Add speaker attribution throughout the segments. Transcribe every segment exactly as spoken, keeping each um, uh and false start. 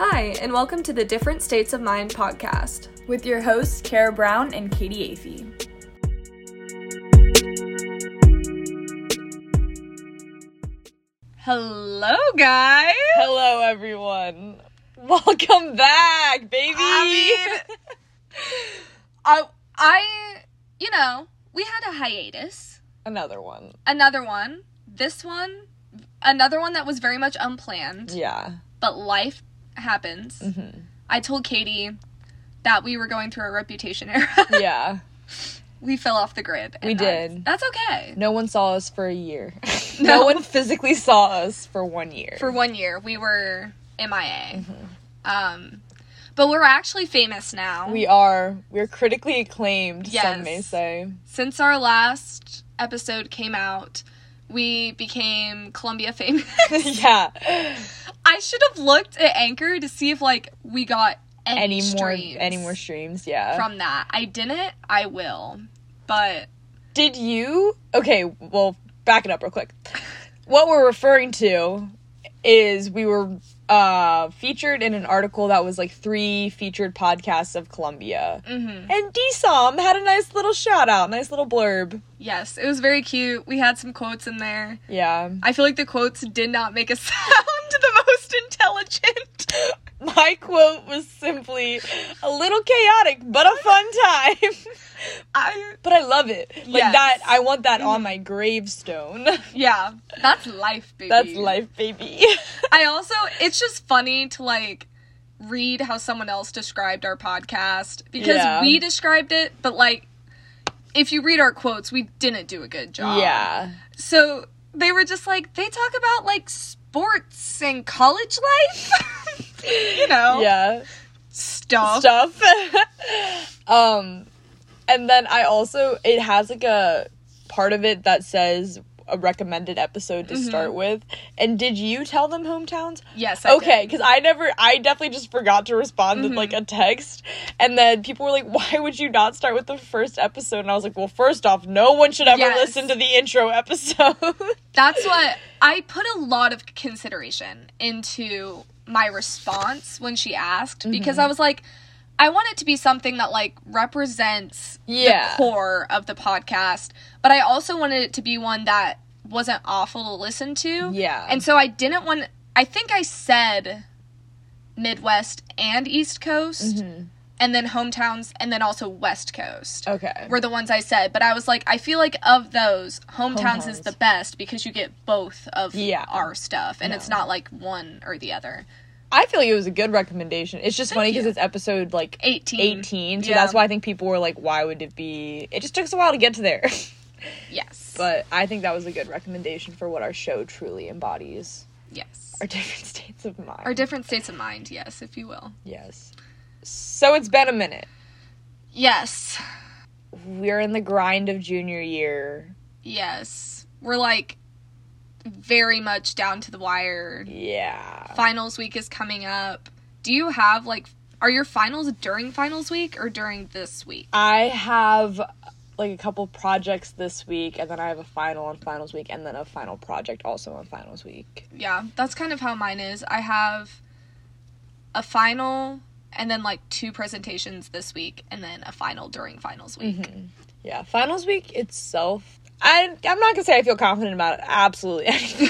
Speaker 1: Hi, and welcome to the Different States of Mind podcast
Speaker 2: with your hosts, Kara Brown and Katie Afey.
Speaker 1: Hello, guys!
Speaker 3: Hello, everyone. Welcome back, baby!
Speaker 1: I mean, I, I, you know, we had a hiatus.
Speaker 3: Another one.
Speaker 1: Another one. This one, another one that was very much unplanned.
Speaker 3: Yeah.
Speaker 1: But life happens.
Speaker 3: Mm-hmm.
Speaker 1: I told Katie that we were going through a reputation era.
Speaker 3: Yeah.
Speaker 1: We fell off the grid.
Speaker 3: We did.
Speaker 1: That's okay.
Speaker 3: No one saw us for a year.
Speaker 1: No.
Speaker 3: No one physically saw us for one year.
Speaker 1: For one year. We were M I A.
Speaker 3: Mm-hmm.
Speaker 1: Um, but we're actually famous now.
Speaker 3: We are. We're critically acclaimed,
Speaker 1: Yes.
Speaker 3: some may say.
Speaker 1: Since our last episode came out, we became Columbia famous.
Speaker 3: Yeah.
Speaker 1: I should have looked at Anchor to see if, like, we got any,
Speaker 3: Any more,
Speaker 1: streams
Speaker 3: any more streams, yeah.
Speaker 1: from that. I didn't. I will. But
Speaker 3: Did you... Okay, well, back it up real quick. What we're referring to is we were uh, featured in an article that was, like, three featured podcasts of Columbia.
Speaker 1: mm-hmm.
Speaker 3: And D S O M had a nice little shout-out, nice little blurb.
Speaker 1: Yes, it was very cute. We had some quotes in there.
Speaker 3: Yeah.
Speaker 1: I feel like the quotes did not make us sound the most intelligent.
Speaker 3: My quote was simply a little chaotic, but a fun time.
Speaker 1: I
Speaker 3: But I love it. Like
Speaker 1: Yes.
Speaker 3: that, I want that on my gravestone.
Speaker 1: yeah, that's life, baby.
Speaker 3: That's life, baby.
Speaker 1: I also, it's just funny to, like, read how someone else described our podcast, because
Speaker 3: Yeah.
Speaker 1: we described it, but, like, if you read our quotes, we didn't do a good job.
Speaker 3: Yeah.
Speaker 1: So they were just like, they talk about, like, sports and college life, you know,
Speaker 3: Yeah.
Speaker 1: stuff.
Speaker 3: Stuff. um, and then I also, it has like a part of it that says a recommended episode to
Speaker 1: Mhm.
Speaker 3: start with. And did you tell them hometowns?
Speaker 1: Yes, I
Speaker 3: Okay,
Speaker 1: did.
Speaker 3: because I never, I definitely just forgot to respond with
Speaker 1: Mhm.
Speaker 3: like a text, and then people were like, "Why would you not start with the first episode?" And I was like, "Well, first off, no one should ever
Speaker 1: Yes.
Speaker 3: listen to the intro episode."
Speaker 1: That's what I put a lot of consideration into my response when she asked, because I was like, I want it to be something that, like, represents
Speaker 3: Yeah.
Speaker 1: the core of the podcast, but I also wanted it to be one that wasn't awful to listen to.
Speaker 3: Yeah.
Speaker 1: And so I didn't want, I think I said Midwest and East Coast,
Speaker 3: Mhm.
Speaker 1: and then hometowns, and then also West Coast.
Speaker 3: Okay.
Speaker 1: Were the ones I said, but I was like, I feel like of those, hometowns, is
Speaker 3: Hometowns.
Speaker 1: the best because you get both of
Speaker 3: Yeah.
Speaker 1: our stuff, and
Speaker 3: No.
Speaker 1: it's not like one or the other.
Speaker 3: I feel like it was a good recommendation. It's just
Speaker 1: Thank
Speaker 3: funny because
Speaker 1: you.
Speaker 3: it's episode like
Speaker 1: eighteen.
Speaker 3: eighteen, so
Speaker 1: Yeah.
Speaker 3: that's why I think people were like, "Why would it be?" It just took us a while to get to there.
Speaker 1: Yes.
Speaker 3: But I think that was a good recommendation for what our show truly embodies.
Speaker 1: yes.
Speaker 3: Our different states of mind.
Speaker 1: Our different states of mind, yes, if you will.
Speaker 3: Yes. So it's been a minute.
Speaker 1: Yes.
Speaker 3: We're in the grind of junior year.
Speaker 1: Yes. We're, like, very much down to the wire.
Speaker 3: Yeah.
Speaker 1: Finals week is coming up. Do you have, like, are your finals during finals week or during this week?
Speaker 3: I have like a couple projects this week, and then I have a final on finals week, and then a final project also on finals week.
Speaker 1: Yeah, that's kind of how mine is. I have a final and then, like, two presentations this week and then a final during finals week.
Speaker 3: Mm-hmm. Yeah, finals week itself, I, I'm not gonna say I feel confident about it. Absolutely anything.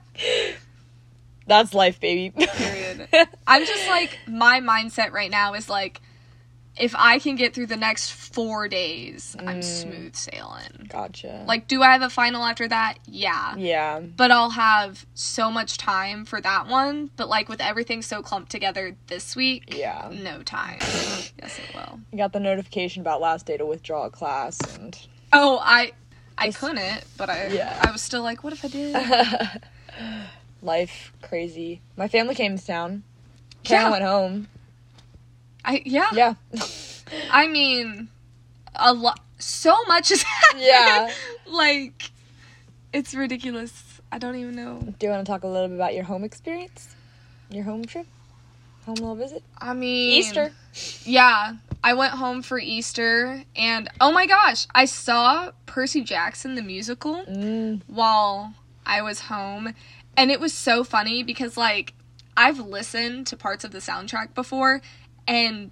Speaker 3: That's life, baby.
Speaker 1: Period. I'm just, like, my mindset right now is, like, if I can get through the next four days, I'm
Speaker 3: Mm.
Speaker 1: smooth sailing.
Speaker 3: Gotcha.
Speaker 1: Like, do I have a final after that? Yeah.
Speaker 3: yeah.
Speaker 1: But I'll have so much time for that one. But, like, with everything so clumped together this week,
Speaker 3: Yeah.
Speaker 1: no time. Yes, it will.
Speaker 3: I got the notification about last day to withdraw a class, and
Speaker 1: Oh, I I
Speaker 3: Just-
Speaker 1: couldn't, but I
Speaker 3: Yeah.
Speaker 1: I was still like, what if I did?
Speaker 3: life crazy. My family came to town. Karen
Speaker 1: Yeah.
Speaker 3: went home.
Speaker 1: I yeah.
Speaker 3: Yeah.
Speaker 1: I mean, a lot. So much is happening.
Speaker 3: Yeah.
Speaker 1: Like, it's ridiculous. I don't even know.
Speaker 3: Do you want to talk a little bit about your home experience? Your home trip? Home little visit?
Speaker 1: I mean,
Speaker 3: Easter.
Speaker 1: Yeah, I went home for Easter, and oh my gosh, I saw Percy Jackson the musical
Speaker 3: Mm.
Speaker 1: while I was home, and it was so funny because, like, I've listened to parts of the soundtrack before, and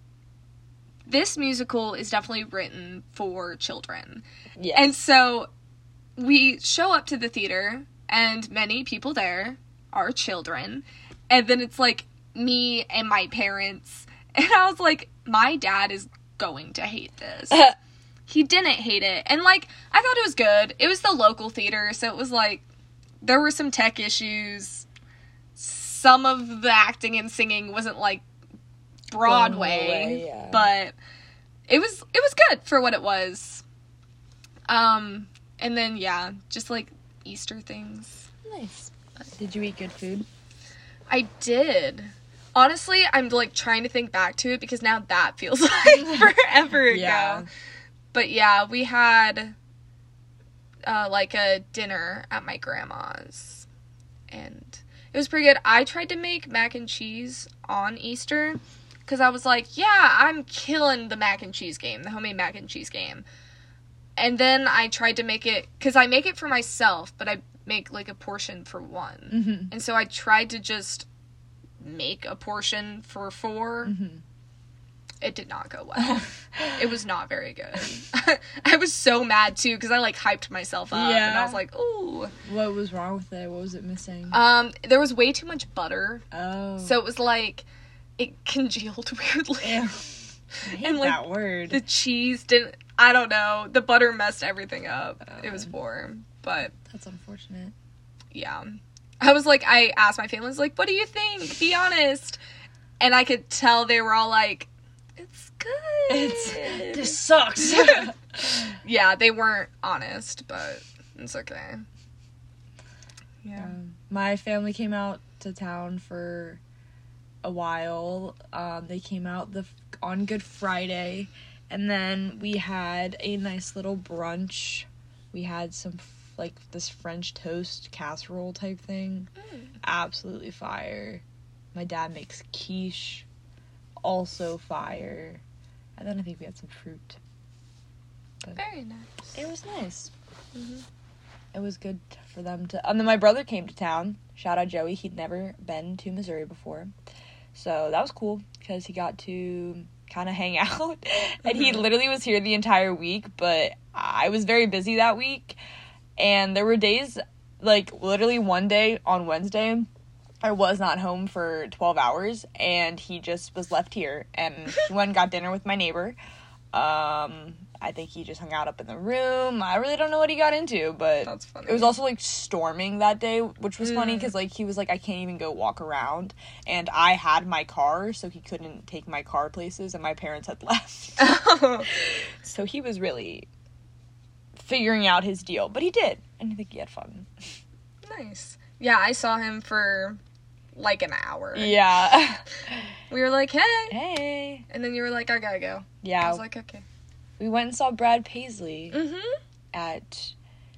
Speaker 1: this musical is definitely written for children.
Speaker 3: Yes.
Speaker 1: And so we show up to the theater, and many people there are children. And then it's, like, me and my parents. And I was like, my dad is going to hate this. He didn't hate it. And, like, I thought it was good. It was the local theater, so it was, like, there were some tech issues. Some of the acting and singing wasn't, like, Broadway.
Speaker 3: Away, yeah.
Speaker 1: But it was it was good for what it was. Um, and then, yeah, just, like, Easter things.
Speaker 3: Nice. Did you eat good food?
Speaker 1: I did. Honestly, I'm, like, trying to think back to it because now that feels like forever ago.
Speaker 3: Yeah.
Speaker 1: But, yeah, we had, uh, like, a dinner at my grandma's. And it was pretty good. I tried to make mac and cheese on Easter because I was like, yeah, I'm killing the mac and cheese game, the homemade mac and cheese game. And then I tried to make it, because I make it for myself, but I make, like, a portion for one.
Speaker 3: Mm-hmm.
Speaker 1: And so I tried to just make a portion for four.
Speaker 3: Mm-hmm.
Speaker 1: It did not go well. It was not very good. I was so mad, too, because I, like, hyped myself up.
Speaker 3: Yeah.
Speaker 1: And I was like, ooh.
Speaker 3: What was wrong with it? What was it missing?
Speaker 1: Um, there was way too much butter.
Speaker 3: oh.
Speaker 1: So it was, like, it congealed weirdly.
Speaker 3: Ew. I hate
Speaker 1: And, like,
Speaker 3: that word.
Speaker 1: The cheese didn't, I don't know. The butter messed everything up.
Speaker 3: Oh.
Speaker 1: It was poor. But,
Speaker 3: That's unfortunate.
Speaker 1: yeah. I was like, I asked my family, I was like, what do you think? Be honest. And I could tell they were all like, it's good.
Speaker 3: It's, this sucks.
Speaker 1: Yeah, they weren't honest, but it's okay. Yeah.
Speaker 3: Um, my family came out to town for a while. Um, they came out the on Good Friday, and then we had a nice little brunch. We had some like this French toast casserole type thing.
Speaker 1: Mm.
Speaker 3: Absolutely fire. My dad makes quiche, also fire. And then I think we had some fruit. But
Speaker 1: Very nice.
Speaker 3: it was nice.
Speaker 1: Mm-hmm.
Speaker 3: It was good for them to... And then my brother came to town. Shout out Joey. He'd never been to Missouri before. So that was cool because he got to kind of hang out. And he literally was here the entire week, but I was very busy that week. And there were days, like, literally one day on Wednesday, I was not home for twelve hours, and he just was left here. And he went and got dinner with my neighbor. Um... I think he just hung out up in the room. I really don't know what he got into, but
Speaker 1: That's funny.
Speaker 3: it was also, like, storming that day, which was
Speaker 1: Mm.
Speaker 3: funny because, like, he was like, I can't even go walk around, and I had my car, so he couldn't take my car places, and my parents had left. So he was really figuring out his deal, but he did, and I think he had fun.
Speaker 1: Nice. Yeah, I saw him for, like, an hour.
Speaker 3: Yeah.
Speaker 1: We were like, hey.
Speaker 3: Hey.
Speaker 1: And then you were like, I gotta go.
Speaker 3: Yeah.
Speaker 1: I was like, okay.
Speaker 3: We went and saw Brad Paisley
Speaker 1: Mm-hmm.
Speaker 3: at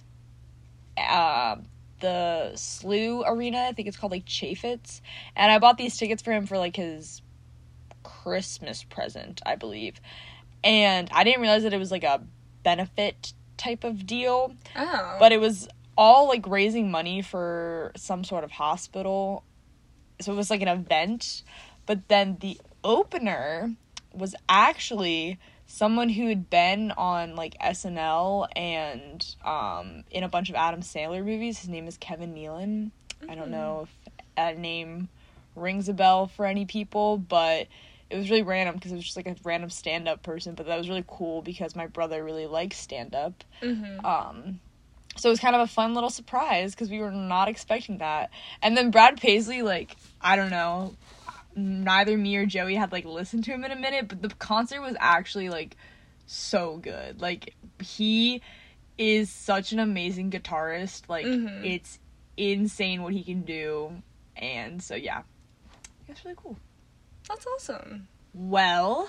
Speaker 3: uh, the S L U Arena. I think it's called, like, Chaffetz. And I bought these tickets for him for, like, his Christmas present, I believe. And I didn't realize that it was, like, a benefit type of deal.
Speaker 1: Oh.
Speaker 3: But it was all, like, raising money for some sort of hospital. So it was, like, an event. But then the opener was actually someone who had been on, like, S N L and um, in a bunch of Adam Sandler movies. His name is Kevin Nealon. Mm-hmm. I don't know if that name rings a bell for any people, but it was really random because it was just, like, a random stand-up person. But that was really cool because my brother really likes stand-up.
Speaker 1: Mm-hmm.
Speaker 3: Um, so it was kind of a fun little surprise because we were not expecting that. And then Brad Paisley, like, I don't know, neither me or Joey had, like, listened to him in a minute, but the concert was actually, like, so good. Like, he is such an amazing guitarist. Like,
Speaker 1: Mm-hmm.
Speaker 3: it's insane what he can do. And so, yeah. It's really cool.
Speaker 1: That's awesome.
Speaker 3: Well,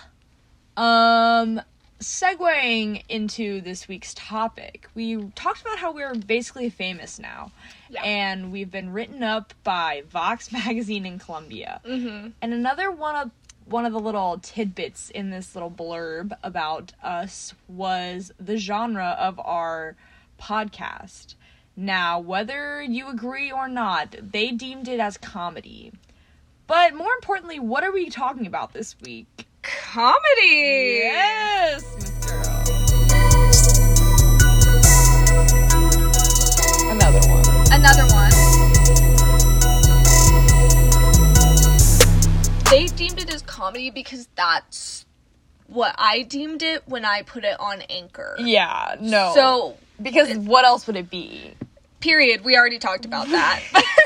Speaker 3: um, segueing into this week's topic, we talked about how we're basically famous now.
Speaker 1: Yeah.
Speaker 3: And we've been written up by Vox Magazine and Columbia.
Speaker 1: Mm-hmm.
Speaker 3: And another one of one of the little tidbits in this little blurb about us was the genre of our podcast. Now, whether you agree or not, they deemed it as comedy. But more importantly, what are we talking about this week?
Speaker 1: Comedy!
Speaker 3: Yes, Miss Girl. Another one.
Speaker 1: Another one. They deemed it as comedy because that's what I deemed it when I put it on Anchor.
Speaker 3: Yeah, no.
Speaker 1: So,
Speaker 3: because what else would it be?
Speaker 1: period. We already talked about that.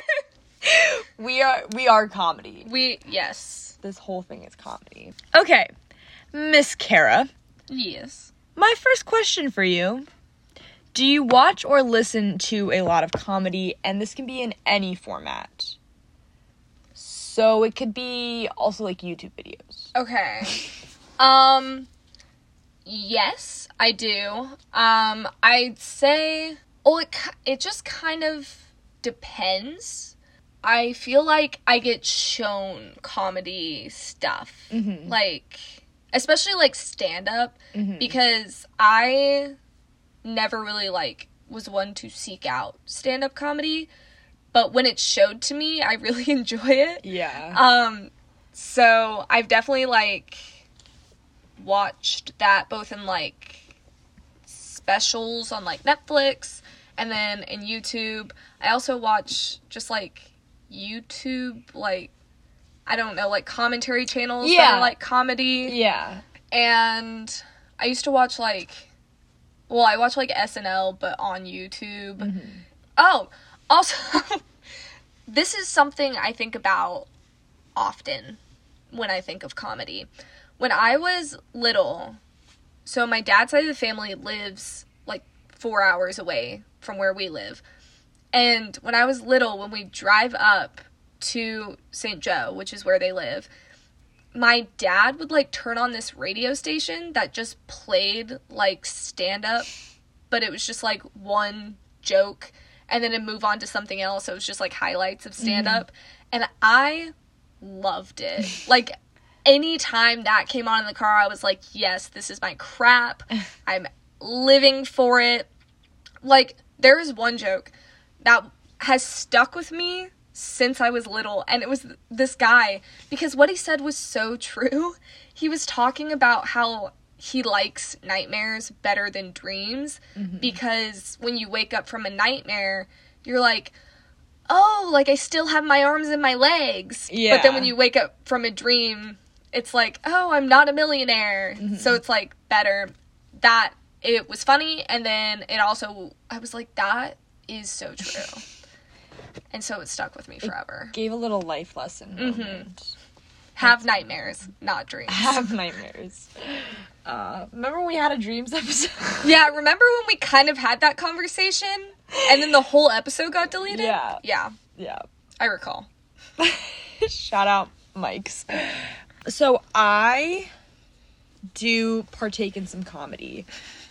Speaker 3: we are we are comedy.
Speaker 1: we, yes.
Speaker 3: This whole thing is comedy. Okay, Miss Kara.
Speaker 1: Yes.
Speaker 3: My first question for you. Do you watch or listen to a lot of comedy? And this can be in any format. So it could be also like YouTube videos.
Speaker 1: Okay. Um, yes, I do. Um, I'd say, well, it, ki- it just kind of depends. I feel like I get shown comedy stuff.
Speaker 3: Mm-hmm.
Speaker 1: Like, especially like stand-up,
Speaker 3: Mm-hmm.
Speaker 1: because I never really, like, was one to seek out stand-up comedy. But when it's showed to me, I really enjoy it.
Speaker 3: Yeah.
Speaker 1: Um, so I've definitely, like, watched that both in, like, specials on, like, Netflix and then in YouTube. I also watch just, like, YouTube, like, I don't know, like, commentary channels that
Speaker 3: Yeah.
Speaker 1: are, like, comedy.
Speaker 3: yeah.
Speaker 1: And I used to watch, like, well, I watch, like, S N L, but on YouTube.
Speaker 3: Mm-hmm.
Speaker 1: Oh, also, this is something I think about often when I think of comedy. When I was little, so my dad's side of the family lives like four hours away from where we live. And when I was little, when we drive up to Saint Joe, which is where they live, my dad would like turn on this radio station that just played like stand-up, but it was just like one joke. And then it'd move on to something else. So it was just, like, highlights of stand-up. Mm-hmm. And I loved it. Like, anytime that came on in the car, I was like, yes, this is my crap. I'm living for it. Like, there is one joke that has stuck with me since I was little. And it was this guy. Because what he said was so true. He was talking about how he likes nightmares better than dreams, mm-hmm. because when you wake up from a nightmare, you're like, oh, like I still have my arms and my legs.
Speaker 3: Yeah.
Speaker 1: But then when you wake up from a dream, it's like, oh, I'm not a millionaire. Mm-hmm. So it's like better. That it was funny, and then it also, I was like, that is so true. And so it stuck with me forever.
Speaker 3: It gave a little life lesson.
Speaker 1: Mm-hmm. Have nightmares, not dreams.
Speaker 3: Have nightmares. Uh, remember when we had a dreams episode?
Speaker 1: Yeah, remember when we kind of had that conversation and then the whole episode got deleted?
Speaker 3: Yeah.
Speaker 1: Yeah.
Speaker 3: Yeah.
Speaker 1: I recall.
Speaker 3: Shout out Mike's. So I do partake in some comedy.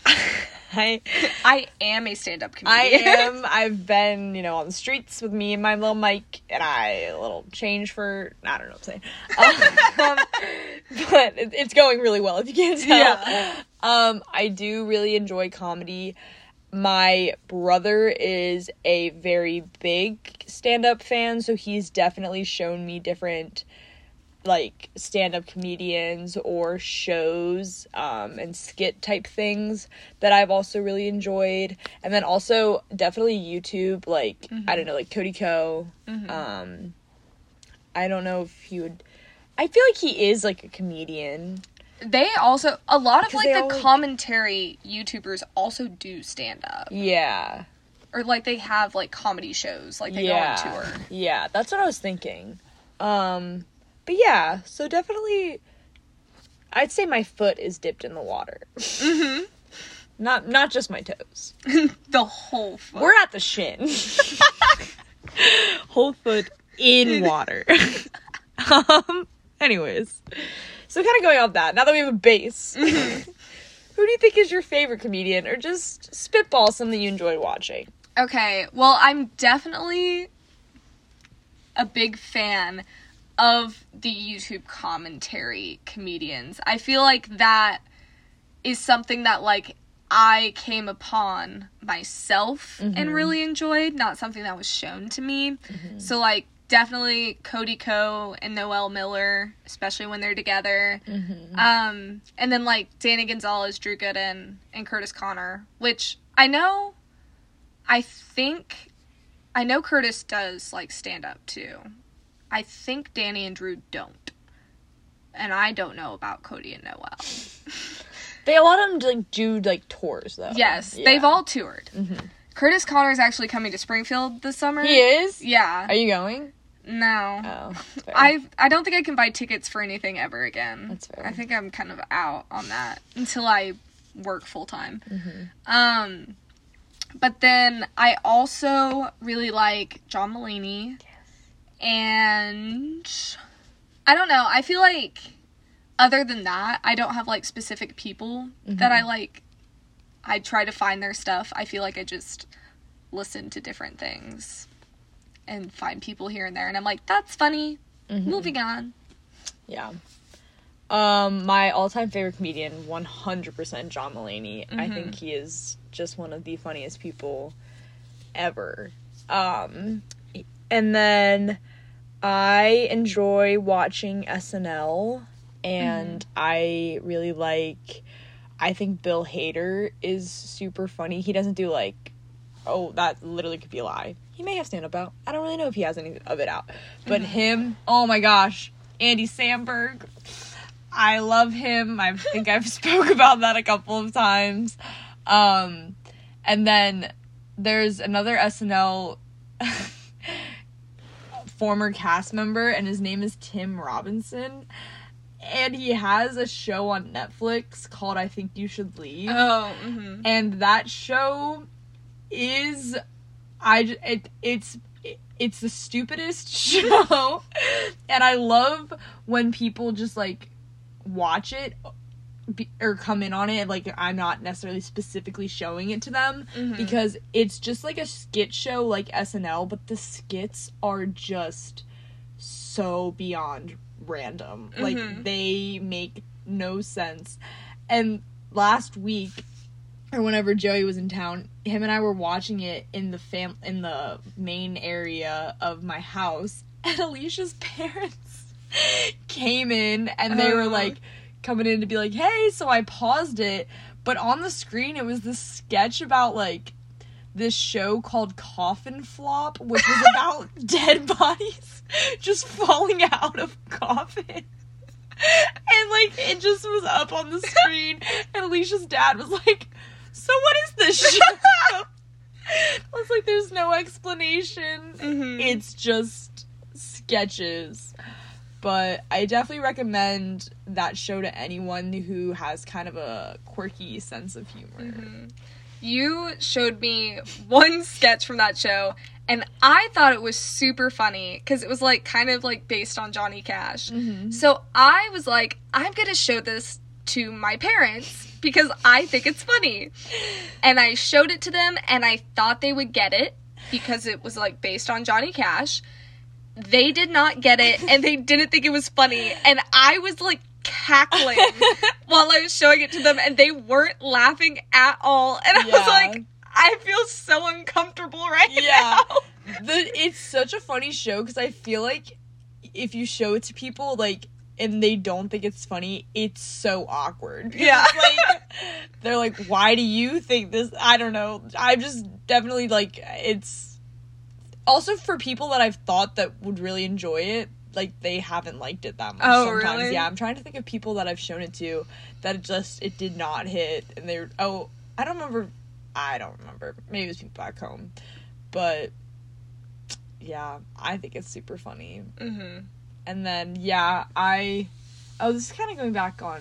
Speaker 3: I
Speaker 1: I am a stand-up
Speaker 3: I
Speaker 1: comedian.
Speaker 3: am. I've been, you know, on the streets with me and my little Mike, and I a little change for, I don't know what I'm saying. Um, but it, it's going really well, if you can't tell.
Speaker 1: Yeah.
Speaker 3: Um, I do really enjoy comedy. My brother is a very big stand-up fan, so he's definitely shown me different, like, stand-up comedians or shows um, and skit type things that I've also really enjoyed. And then also definitely YouTube, like, mm-hmm. I don't know, like Cody Ko. Mm-hmm. Um, I don't know if he would, I feel like he is, like, a comedian.
Speaker 1: They also, a lot of, like, the
Speaker 3: all, like,
Speaker 1: commentary YouTubers also do stand-up.
Speaker 3: Yeah.
Speaker 1: Or, like, they have, like, comedy shows. Like, they
Speaker 3: yeah.
Speaker 1: go on tour.
Speaker 3: Yeah, that's what I was thinking. Um... But yeah, so definitely, I'd say my foot is dipped in the water. Mm-hmm. Not not just my toes.
Speaker 1: The whole foot.
Speaker 3: We're at the shin. Whole foot in water. um. Anyways, so kind of going off that, now that we have a base, mm-hmm. who do you think is your favorite comedian, or just spitball something you enjoy watching?
Speaker 1: Okay, well, I'm definitely a big fan of the YouTube commentary comedians. I feel like that is something that, like, I came upon myself mm-hmm. and really enjoyed, not something that was shown to me. Mm-hmm. So, like, definitely Cody Ko and Noelle Miller, especially when they're together.
Speaker 3: Mm-hmm.
Speaker 1: Um, and then, like, Danny Gonzalez, Drew Gooden, and Curtis Connor, which I know, I think, I know Curtis does, like, stand-up, too. I think Danny and Drew don't. And I don't know about Cody and Noelle.
Speaker 3: They, a lot of them, like, do, like, tours, though.
Speaker 1: Yes,
Speaker 3: yeah.
Speaker 1: they've all toured.
Speaker 3: Mm-hmm.
Speaker 1: Curtis Connor is actually coming to Springfield this summer.
Speaker 3: He is?
Speaker 1: Yeah.
Speaker 3: Are you going?
Speaker 1: No.
Speaker 3: Oh, fair.
Speaker 1: I I don't think I can buy tickets for anything ever again.
Speaker 3: That's fair.
Speaker 1: I think I'm kind of out on that until I work full time.
Speaker 3: Mm-hmm.
Speaker 1: Um, but then I also really like John Mulaney. Yes. And I don't know. I feel like other than that, I don't have like specific people
Speaker 3: mm-hmm.
Speaker 1: that I like. I try to find their stuff. I feel like I just listen to different things and find people here and there. And I'm like, that's funny. Mm-hmm. Moving on.
Speaker 3: Yeah. Um, my all-time favorite comedian, one hundred percent John Mulaney. Mm-hmm. I think he is just one of the funniest people ever. Um, and then I enjoy watching S N L, and mm-hmm. I really like... I think Bill Hader is super funny. He doesn't do, like, oh, that literally could be a lie. He may have stand-up out. I don't really know if he has any of it out. But mm-hmm. him, oh my gosh, Andy Samberg. I love him. I think I've spoke about that a couple of times. Um, and then there's another S N L former cast member, and his name is Tim Robinson. And he has a show on Netflix called I Think You Should Leave.
Speaker 1: Oh, mm-hmm.
Speaker 3: And that show is, I, it, it's, it's the stupidest show. And I love when people just, like, watch it be, or come in on it. Like, I'm not necessarily specifically showing it to them. Mm-hmm. Because it's just, like, a skit show like S N L. But the skits are just so beyond random. Mm-hmm. Like, they make no sense. And last week, or whenever Joey was in town, him and I were watching it in the fam in the main area of my house, and Alicia's parents came in, and they uh. were like coming in to be like, hey, so I paused it, but on the screen it was this sketch about like this show called Coffin Flop, which was about dead bodies just falling out of coffins. And, like, it just was up on the screen, and Alicia's dad was like, so what is this show? I was like, there's no explanation. Mm-hmm. It's just sketches. But I definitely recommend that show to anyone who has kind of a quirky sense of humor.
Speaker 1: Mm-hmm. You showed me one sketch from that show, and I thought it was super funny, because it was, like, kind of, like, based on Johnny Cash. Mm-hmm. So I was like, I'm gonna show this to my parents, because I think it's funny. And I showed it to them, and I thought they would get it, because it was, like, based on Johnny Cash. They did not get it, and they didn't think it was funny, and I was, like, cackling while I was showing it to them, and they weren't laughing at all, and I yeah. was like, I feel so uncomfortable right
Speaker 3: yeah.
Speaker 1: now.
Speaker 3: The, it's such a funny show, because I feel like if you show it to people, like, and they don't think it's funny, it's so awkward.
Speaker 1: Yeah.
Speaker 3: Like, they're like, why do you think this? I don't know. I'm just definitely, like, it's... Also, for people that I've thought that would really enjoy it, like, they haven't liked it that much
Speaker 1: oh,
Speaker 3: sometimes.
Speaker 1: Really?
Speaker 3: Yeah, I'm trying to think of people that I've shown it to that it just, it did not hit. And they were, oh, I don't remember... I don't remember. Maybe it was people back home. But, yeah, I think it's super funny.
Speaker 1: Mm-hmm.
Speaker 3: And then, yeah, I... Oh, this is kind of going back on...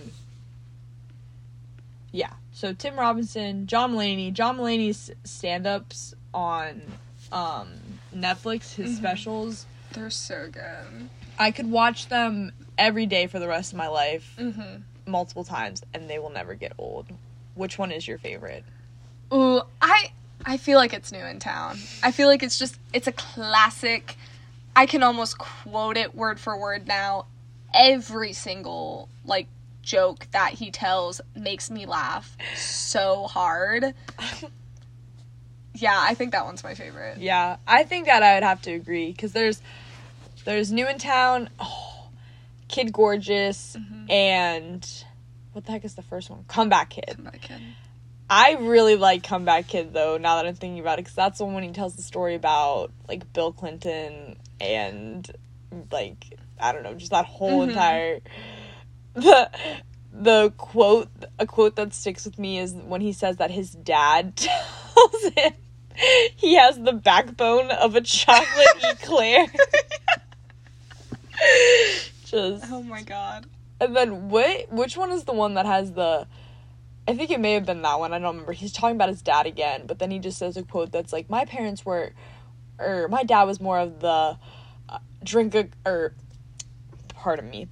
Speaker 3: Yeah. So, Tim Robinson, John Mulaney. John Mulaney's stand-ups on um, Netflix, his mm-hmm. specials.
Speaker 1: They're so good.
Speaker 3: I could watch them every day for the rest of my life.
Speaker 1: Mm-hmm.
Speaker 3: Multiple times, and they will never get old. Which one is your favorite?
Speaker 1: Ooh, I I feel like it's New in Town. I feel like it's just, it's a classic. I can almost quote it word for word now. Every single, like, joke that he tells makes me laugh so hard. Yeah, I think that one's my favorite.
Speaker 3: Yeah, I think that I would have to agree, because there's, There's New in Town, oh, Kid Gorgeous,
Speaker 1: Mhm.
Speaker 3: and what the heck is the first one? Comeback Kid.
Speaker 1: Comeback Kid.
Speaker 3: I really like Comeback Kid, though, now that I'm thinking about it, because that's the one when he tells the story about, like, Bill Clinton and, like, I don't know, just that whole
Speaker 1: Mhm.
Speaker 3: entire... The, the quote, a quote that sticks with me is when he says that his dad tells him he has the backbone of a chocolate eclair. Just...
Speaker 1: Oh my god.
Speaker 3: And then what? Which one is the one that has the... I think it may have been that one. I don't remember. He's talking about his dad again, but then he just says a quote that's like, my parents were... Or my dad was more of the uh, drink a... Or... Pardon me.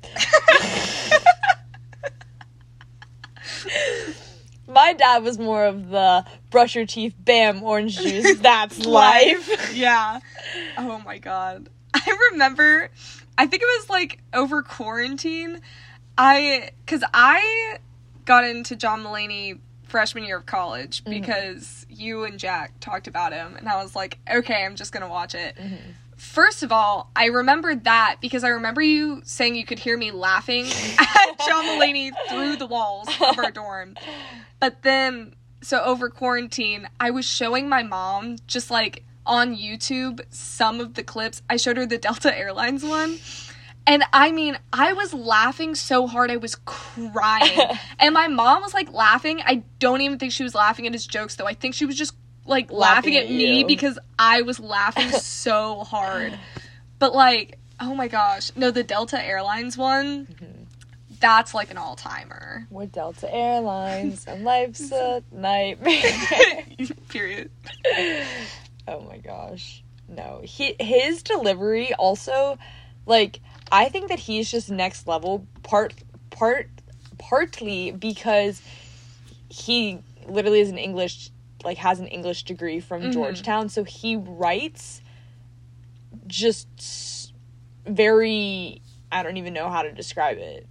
Speaker 3: My dad was more of the brush your teeth, bam, orange juice, that's life.
Speaker 1: Yeah. Oh my god. I remember, I think it was like over quarantine, I, cause I got into John Mulaney freshman year of college because mm-hmm. you and Jack talked about him, and I was like, okay, I'm just gonna watch it. Mm-hmm. First of all, I remembered that because I remember you saying you could hear me laughing at John Mulaney through the walls of our dorm. But then, so over quarantine, I was showing my mom just like on YouTube some of the clips. I showed her the Delta Airlines one. And I mean, I was laughing so hard I was crying. And my mom was like laughing. I don't even think she was laughing at his jokes though. I think she was just like laughing, laughing at, at me because I was laughing so hard. But like, oh my gosh. No, the Delta Airlines one, mm-hmm. that's like an all-timer.
Speaker 3: We're Delta Airlines and life's a nightmare.
Speaker 1: Period.
Speaker 3: Oh my gosh. No. He his delivery also, like, I think that he's just next level part part partly because he literally is an English like has an English degree from mm-hmm. Georgetown, so he writes just very, I don't even know how to describe it.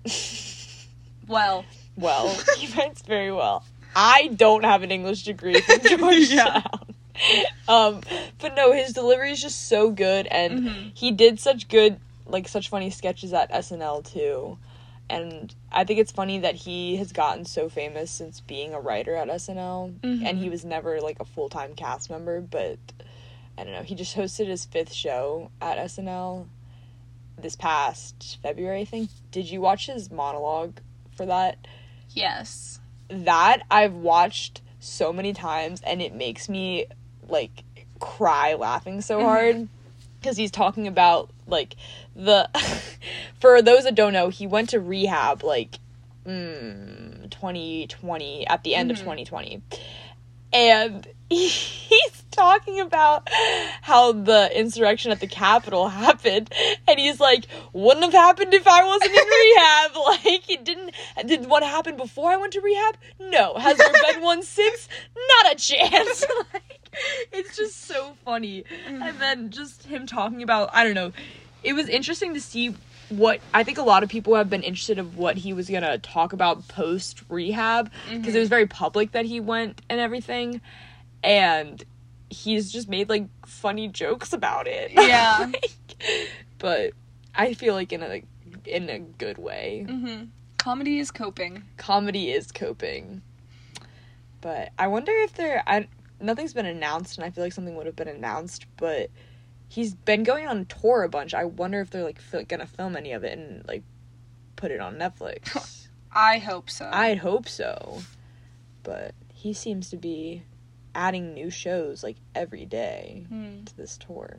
Speaker 1: Well.
Speaker 3: Well, he writes very well. I don't have an English degree from Georgetown. Yeah. Um, but no, his delivery is just so good, and mm-hmm. he did such good, like, such funny sketches at S N L, too. And I think it's funny that he has gotten so famous since being a writer at S N L, mm-hmm. and he was never, like, a full-time cast member, but, I don't know, he just hosted his fifth show at S N L this past February, I think. Did you watch his monologue for that?
Speaker 1: Yes.
Speaker 3: That I've watched so many times, and it makes me, like, cry laughing so hard. Because he's talking about, like, the... For those that don't know, he went to rehab, like, mm, twenty twenty, at the end mm-hmm. of twenty twenty. And he, he's talking about how the insurrection at the Capitol happened. And he's like, wouldn't have happened if I wasn't in rehab. Like, it didn't... Did what happened before I went to rehab? No. Has there been one since? Not a chance. Like, it's just so funny. Mm-hmm. And then just him talking about, I don't know, it was interesting to see what, I think a lot of people have been interested of what he was gonna talk about post-rehab, because mm-hmm. it was very public that he went and everything, and he's just made, like, funny jokes about it.
Speaker 1: Yeah.
Speaker 3: Like, but I feel like in a, in a good way.
Speaker 1: Mm-hmm. Comedy is coping.
Speaker 3: Comedy is coping. But I wonder if there, I, nothing's been announced, and I feel like something would have been announced, but he's been going on tour a bunch. I wonder if they're, like, f- gonna film any of it and, like, put it on Netflix.
Speaker 1: I hope so.
Speaker 3: I'd hope so. But he seems to be adding new shows, like, every day hmm. to this tour.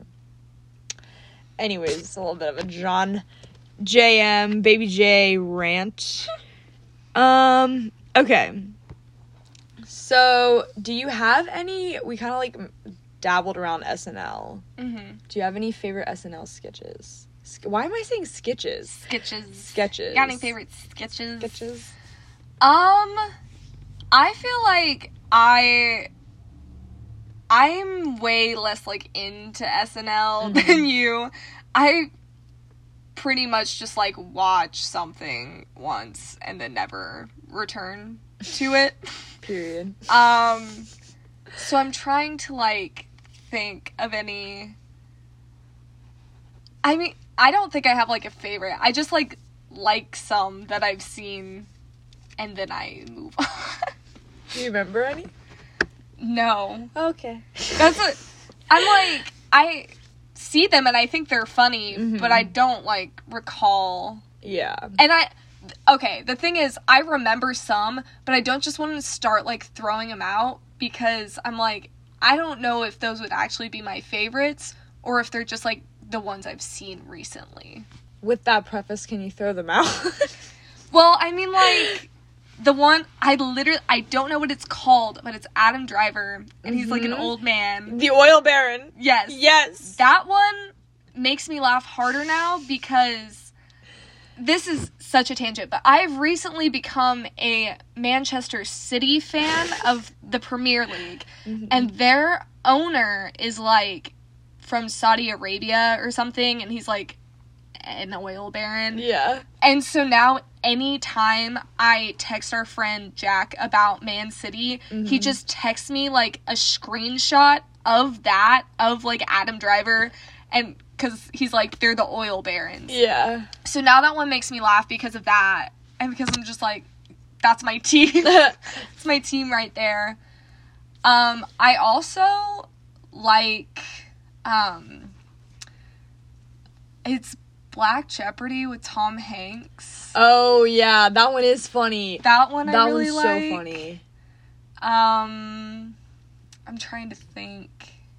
Speaker 3: Anyways, it's a little bit of a John J M, Baby J rant. um, okay. So, do you have any, we kind of, like, dabbled around S N L. Mm-hmm. Do you have any favorite S N L sketches? Why am I saying sketches?
Speaker 1: Sketches.
Speaker 3: Sketches.
Speaker 1: Got any favorite sketches?
Speaker 3: Sketches.
Speaker 1: Um, I feel like I, I'm way less, like, into S N L mm-hmm. than you. I pretty much just, like, watch something once and then never return to it.
Speaker 3: Period.
Speaker 1: Um, so I'm trying to, like, think of any... I mean, I don't think I have, like, a favorite. I just, like, like some that I've seen, and then I move on.
Speaker 3: Do you remember any?
Speaker 1: No.
Speaker 3: Okay.
Speaker 1: That's what, I'm like, I see them and I think they're funny,
Speaker 3: Mm-hmm.
Speaker 1: but I don't, like, recall.
Speaker 3: Yeah.
Speaker 1: And I, okay, the thing is, I remember some, but I don't just want to start, like, throwing them out, because I'm like, I don't know if those would actually be my favorites, or if they're just, like, the ones I've seen recently.
Speaker 3: With that preface, can you throw them out?
Speaker 1: Well, I mean, like, the one, I literally, I don't know what it's called, but it's Adam Driver, and he's, like, an
Speaker 3: Mhm.
Speaker 1: old man.
Speaker 3: The Oil Baron.
Speaker 1: Yes.
Speaker 3: Yes.
Speaker 1: That one makes me laugh harder now, because this is such a tangent, but I've recently become a Manchester City fan of the Premier League,
Speaker 3: Mm-hmm.
Speaker 1: and their owner is, like, from Saudi Arabia or something, and he's, like, an oil baron.
Speaker 3: Yeah.
Speaker 1: And so now, anytime I text our friend Jack about Man City,
Speaker 3: Mm-hmm.
Speaker 1: he just texts me, like, a screenshot of that, of, like, Adam Driver, and, because he's like, they're the oil barons.
Speaker 3: Yeah.
Speaker 1: So now that one makes me laugh because of that, and because I'm just like, that's my team. It's my team right there. Um, I also like, um, it's Black Jeopardy with Tom Hanks.
Speaker 3: Oh, yeah. That one is funny.
Speaker 1: That one
Speaker 3: that
Speaker 1: I really
Speaker 3: one's
Speaker 1: like.
Speaker 3: so funny.
Speaker 1: Um, I'm trying to think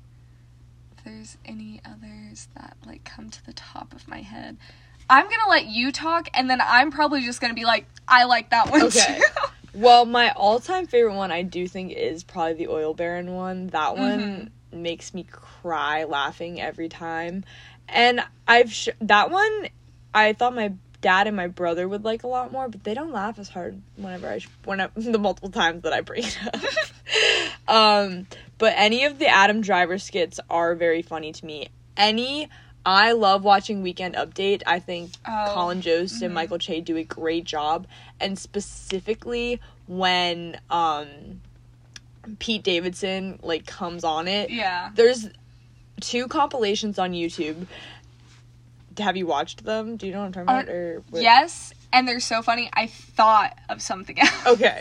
Speaker 1: if there's any others that, like, come to the top of my head. I'm gonna let you talk, and then I'm probably just gonna be like, I like that one
Speaker 3: Okay.
Speaker 1: too.
Speaker 3: Well, my all-time favorite one I do think is probably the Oil Baron one. That one
Speaker 1: Mm-hmm.
Speaker 3: makes me cry laughing every time. And I've sh- that one I thought my dad and my brother would like a lot more, but they don't laugh as hard whenever I sh- when I, the multiple times that I bring it up. um, but any of the Adam Driver skits are very funny to me. Any I love watching Weekend Update. I think
Speaker 1: Oh,
Speaker 3: Colin Jost
Speaker 1: mm-hmm.
Speaker 3: and Michael Che do a great job, and specifically when um Pete Davidson like comes on it.
Speaker 1: Yeah.
Speaker 3: There's two compilations on YouTube. Have you watched them? Do you know what I'm talking
Speaker 1: Uh,
Speaker 3: about? Or what?
Speaker 1: Yes, and they're so funny. I thought of something else.
Speaker 3: Okay.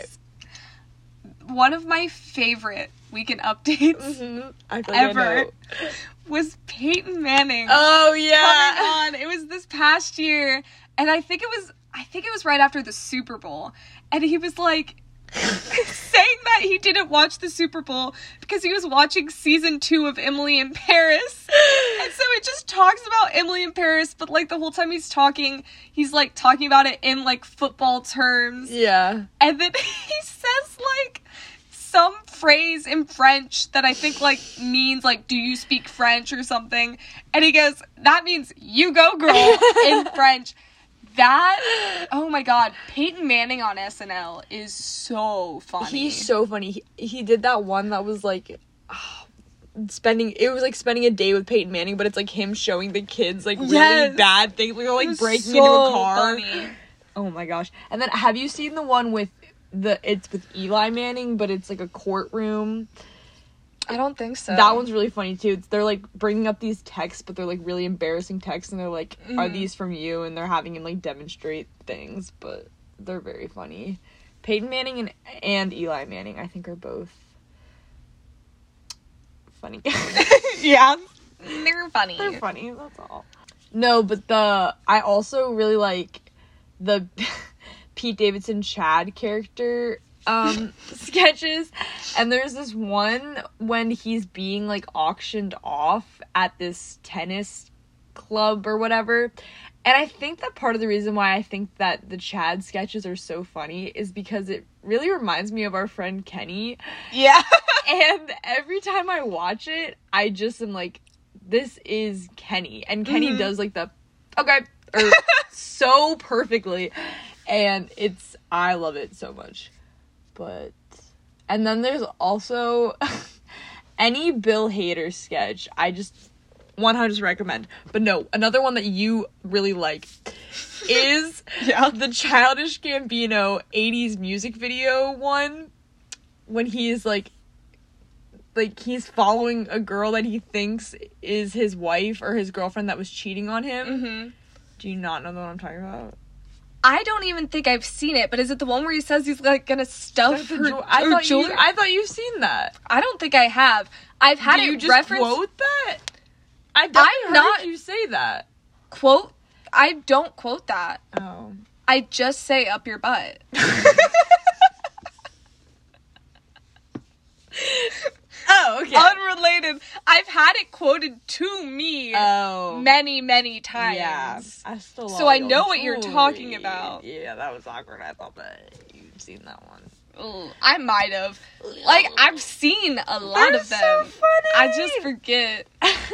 Speaker 1: One of my favorite Weekend Updates
Speaker 3: Mhm. I feel like I
Speaker 1: ever
Speaker 3: know.
Speaker 1: was Peyton Manning.
Speaker 3: Oh yeah.
Speaker 1: Coming on. It was this past year, and I think it was I think it was right after the Super Bowl, and he was like saying that he didn't watch the Super Bowl because he was watching season two of Emily in Paris. And so it just talks about Emily in Paris, but like the whole time he's talking, he's like talking about it in like football terms.
Speaker 3: Yeah.
Speaker 1: And then he says like some phrase in French that I think like means like, do you speak French or something? And he goes, that means you go girl in French. That, oh my god, Peyton Manning on S N L is so funny.
Speaker 3: He's so funny. He, he did that one that was like oh, spending it was like spending a day with Peyton Manning, but it's like him showing the kids like really
Speaker 1: Yes.
Speaker 3: bad things, like,
Speaker 1: It
Speaker 3: like
Speaker 1: was
Speaker 3: breaking
Speaker 1: so
Speaker 3: into a car.
Speaker 1: funny.
Speaker 3: Oh my gosh. And then have you seen the one with the it's with Eli Manning, but it's like a courtroom?
Speaker 1: I don't think so.
Speaker 3: That one's really funny too. It's, they're like bringing up these texts, but they're like really embarrassing texts, and they're like, "Are
Speaker 1: Mhm.
Speaker 3: these from you?" And they're having him like demonstrate things, but they're very funny. Peyton Manning and and Eli Manning, I think, are both funny.
Speaker 1: yeah, they're funny.
Speaker 3: They're funny. That's all. No, but the I also really like the Pete Davidson Chad character um sketches, and there's this one when he's being like auctioned off at this tennis club or whatever, and I think that part of the reason why I think that the Chad sketches are so funny is because it really reminds me of our friend Kenny.
Speaker 1: Yeah.
Speaker 3: And every time I watch it, I just am like, this is Kenny. And Kenny
Speaker 1: Mhm.
Speaker 3: does like the, okay, or so perfectly. And it's, I love it so much. But, and then there's also any Bill Hader sketch, I just one hundred percent recommend. But no, another one that you really like is
Speaker 1: Yeah.
Speaker 3: the Childish Gambino eighties music video one, when he is like like, he's following a girl that he thinks is his wife or his girlfriend that was cheating on him.
Speaker 1: Mm-hmm.
Speaker 3: Do you not know what I'm talking about?
Speaker 1: I don't even think I've seen it, but is it the one where he says he's, like, gonna stuff
Speaker 3: Stuff
Speaker 1: her,
Speaker 3: the jo- I
Speaker 1: her
Speaker 3: thought
Speaker 1: jewelry?
Speaker 3: you. I thought you've seen that.
Speaker 1: I don't think I have. I've had
Speaker 3: Do you
Speaker 1: it
Speaker 3: just
Speaker 1: referenced.
Speaker 3: quote that? I definitely
Speaker 1: I'm
Speaker 3: heard
Speaker 1: not-
Speaker 3: you say that.
Speaker 1: Quote? I don't quote that.
Speaker 3: Oh.
Speaker 1: I just say up your butt.
Speaker 3: Oh, okay.
Speaker 1: Unrelated. I've had it quoted to me
Speaker 3: oh.
Speaker 1: many, many times.
Speaker 3: Yeah. I still
Speaker 1: So
Speaker 3: love
Speaker 1: I
Speaker 3: you.
Speaker 1: know
Speaker 3: I'm
Speaker 1: what you're
Speaker 3: sorry.
Speaker 1: talking about.
Speaker 3: Yeah, that was awkward. I thought that you'd seen that one.
Speaker 1: Ugh, I might have. Like, I've seen a lot
Speaker 3: They're
Speaker 1: of them.
Speaker 3: so funny.
Speaker 1: I just forget.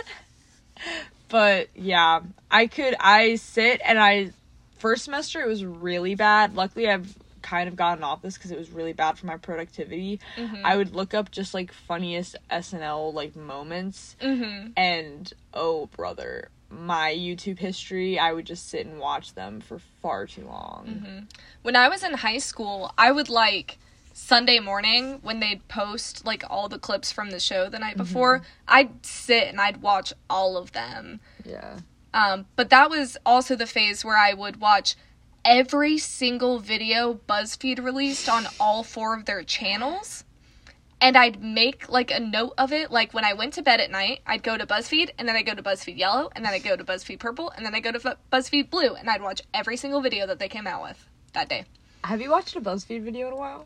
Speaker 3: But yeah, I could. I sit and I. First semester it was really bad. Luckily, I've kind of gotten off this because it was really bad for my productivity.
Speaker 1: Mm-hmm.
Speaker 3: I would look up just like funniest S N L like moments,
Speaker 1: Mm-hmm.
Speaker 3: and oh brother, my YouTube history. I would just sit and watch them for far too long.
Speaker 1: Mm-hmm. When I was in high school, I would like Sunday morning when they'd post like all the clips from the show the night before.
Speaker 3: Mm-hmm.
Speaker 1: I'd sit and I'd watch all of them.
Speaker 3: Yeah.
Speaker 1: Um, but that was also the phase where I would watch every single video BuzzFeed released on all four of their channels. And I'd make, like, a note of it. Like, when I went to bed at night, I'd go to BuzzFeed, and then I'd go to BuzzFeed Yellow, and then I'd go to BuzzFeed Purple, and then I'd go to F- BuzzFeed Blue, and I'd watch every single video that they came out with that day.
Speaker 3: Have you watched a BuzzFeed video in a while?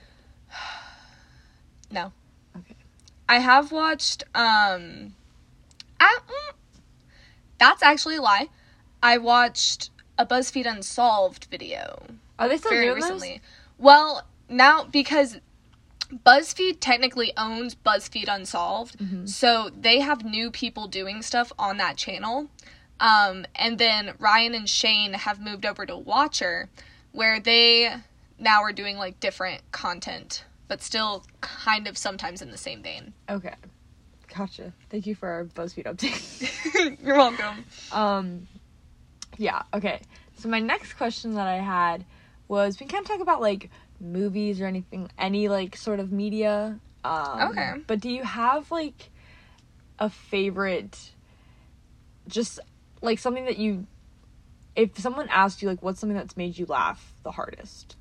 Speaker 1: No.
Speaker 3: Okay.
Speaker 1: I have watched, um... I, mm, that's actually a lie. I watched a BuzzFeed Unsolved video.
Speaker 3: Are they still
Speaker 1: very
Speaker 3: doing
Speaker 1: recently. Well, now, because BuzzFeed technically owns BuzzFeed Unsolved,
Speaker 3: Mhm.
Speaker 1: so they have new people doing stuff on that channel. Um, and then Ryan and Shane have moved over to Watcher, where they now are doing, like, different content, but still kind of sometimes in the same vein.
Speaker 3: Okay. Gotcha. Thank you for our BuzzFeed update.
Speaker 1: You're welcome.
Speaker 3: Um, yeah, okay. So my next question that I had was, we can't talk about, like, movies or anything, any, like, sort of media. Um,
Speaker 1: Okay.
Speaker 3: But do you have, like, a favorite, just, like, something that you, if someone asked you, like, what's something that's made you laugh the hardest?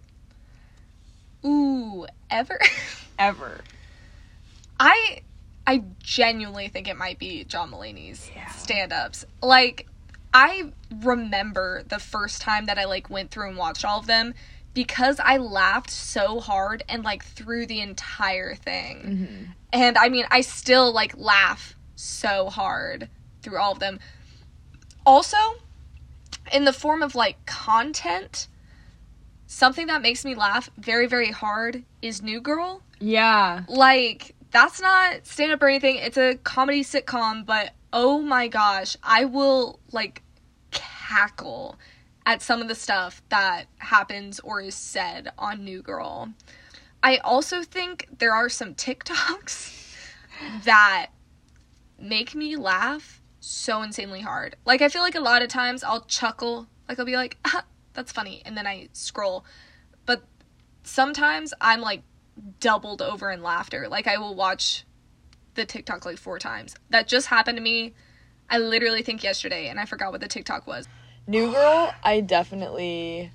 Speaker 1: Ooh, ever?
Speaker 3: Ever.
Speaker 1: I I genuinely think it might be John Mulaney's
Speaker 3: Yeah.
Speaker 1: stand-ups. Like, I remember the first time that I, like, went through and watched all of them because I laughed so hard and, like, through the entire thing.
Speaker 3: Mm-hmm.
Speaker 1: And, I mean, I still, like, laugh so hard through all of them. Also, in the form of, like, content, something that makes me laugh very, very hard is New Girl.
Speaker 3: Yeah.
Speaker 1: Like, that's not stand-up or anything. It's a comedy sitcom, but oh my gosh, I will, like, cackle at some of the stuff that happens or is said on New Girl. I also think there are some TikToks that make me laugh so insanely hard. Like, I feel like a lot of times I'll chuckle, like, I'll be like, ah, that's funny, and then I scroll. But sometimes I'm, like, doubled over in laughter. Like, I will watch the TikTok like four times. That just happened to me, I literally think yesterday, and I forgot what the TikTok was.
Speaker 3: New Girl, I definitely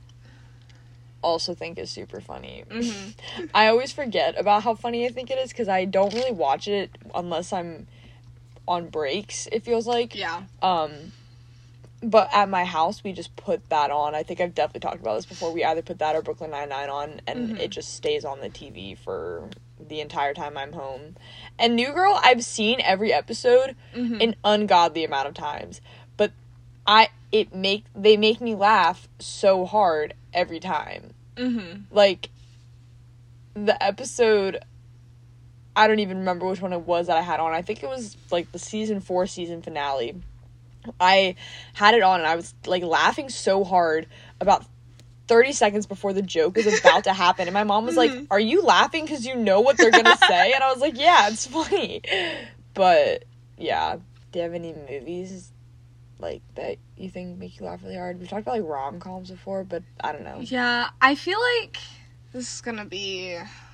Speaker 3: also think is super funny.
Speaker 1: Mm-hmm.
Speaker 3: I always forget about how funny I think it is because I don't really watch it unless I'm on breaks, it feels like.
Speaker 1: Yeah.
Speaker 3: Um, but at my house, we just put that on. I think I've definitely talked about this before. We either put that or Brooklyn Nine-Nine on, and
Speaker 1: Mm-hmm.
Speaker 3: it just stays on the T V for the entire time I'm home. And New Girl, I've seen every episode
Speaker 1: Mm-hmm.
Speaker 3: an ungodly amount of times, but I it make they make me laugh so hard every time.
Speaker 1: Mm-hmm.
Speaker 3: Like, the episode, I don't even remember which one it was that I had on. I think it was like the season four season finale. I had it on and I was like laughing so hard about thirty seconds before the joke was about to happen, and my mom was like, are you laughing because you know what they're gonna say? And I was like, yeah, it's funny. But yeah, do you have any movies like that you think make you laugh really hard? We've talked about like rom-coms before, but I don't know.
Speaker 1: Yeah, I feel like this is gonna be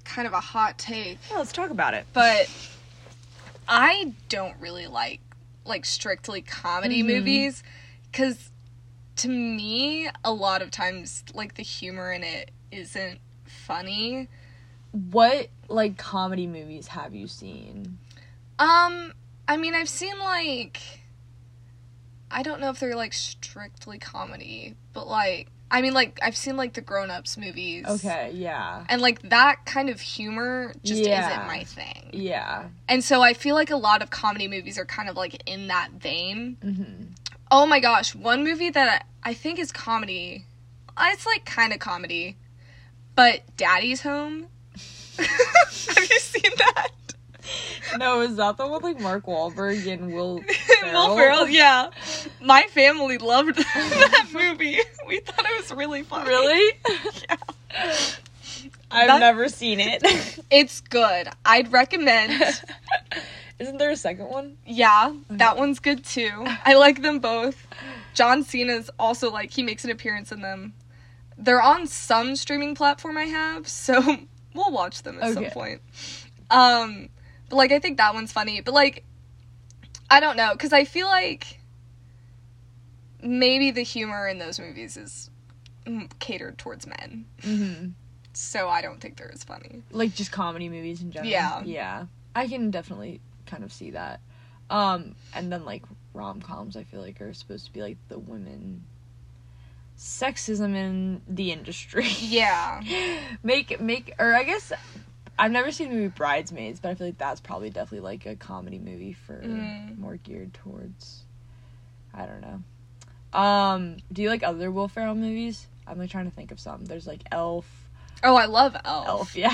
Speaker 1: kind of a hot take,
Speaker 3: Well, let's talk about it.
Speaker 1: but I don't really like, like, strictly comedy
Speaker 3: Mm-hmm.
Speaker 1: movies, because to me, a lot of times, like, the humor in it isn't funny.
Speaker 3: What, like, comedy movies have you seen?
Speaker 1: Um, I mean, I've seen, like, I don't know if they're, like, strictly comedy, but, like, I mean, like, I've seen, like, the Grown Ups movies.
Speaker 3: Okay, yeah.
Speaker 1: And, like, that kind of humor just
Speaker 3: Yeah.
Speaker 1: isn't my thing.
Speaker 3: Yeah.
Speaker 1: And so I feel like a lot of comedy movies are kind of, like, in that vein.
Speaker 3: Mm-hmm.
Speaker 1: Oh my gosh, one movie that I think is comedy, uh, it's, like, kind of comedy, but Daddy's Home. Have you seen that?
Speaker 3: No, is that the one with, like, Mark Wahlberg and Will Ferrell?
Speaker 1: Will Ferrell, yeah. My family loved that movie. We thought it was really funny.
Speaker 3: Really?
Speaker 1: Yeah.
Speaker 3: I've
Speaker 1: That-
Speaker 3: never seen it.
Speaker 1: It's good. I'd recommend.
Speaker 3: Isn't there a second one?
Speaker 1: Yeah, that one's good too. I like them both. John Cena's also, like, he makes an appearance in them. They're on some streaming platform I have, so we'll watch them at
Speaker 3: Okay.
Speaker 1: some point. Um, but, like, I think that one's funny. But, like, I don't know, because I feel like maybe the humor in those movies is mm, catered towards men.
Speaker 3: Mm-hmm.
Speaker 1: So I don't think they're as funny.
Speaker 3: Like, just comedy movies in general.
Speaker 1: Yeah.
Speaker 3: Yeah. I can definitely kind of see that. Um, and then, like, rom-coms, I feel like, are supposed to be, like, the women... Sexism in the industry.
Speaker 1: Yeah.
Speaker 3: make, make, or I guess... I've never seen the movie Bridesmaids, but I feel like that's probably definitely, like, a comedy movie for
Speaker 1: Mm.
Speaker 3: more geared towards... I don't know. Um, do you like other Will Ferrell movies? I'm, like, trying to think of some. There's, like, Elf...
Speaker 1: Oh, I love Elf.
Speaker 3: Elf, yeah.